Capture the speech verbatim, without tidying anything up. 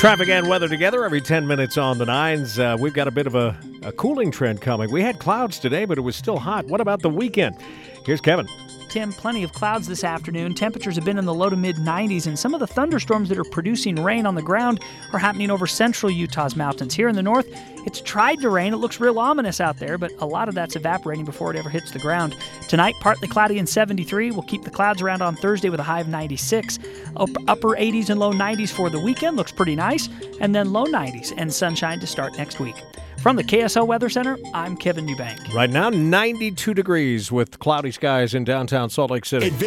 Traffic and weather together every ten minutes on the nines. Uh, we've got a bit of a, a cooling trend coming. We had clouds today, but it was still hot. What about the weekend? Here's Kevin. Tim, plenty of clouds this afternoon. Temperatures have been in the low to mid nineties, and some of the thunderstorms that are producing rain on the ground are happening over central Utah's mountains. Here in the north, it's tried to rain. It looks real ominous out there, but a lot of that's evaporating before it ever hits the ground. Tonight, partly cloudy and seventy-three. We'll keep the clouds around on Thursday with a high of ninety-six. Up, upper eighties and low nineties for the weekend. Looks pretty nice. And then low nineties and sunshine to start next week. From the K S L Weather Center, I'm Kevin Eubank. Right now, ninety-two degrees with cloudy skies in downtown Salt Lake City.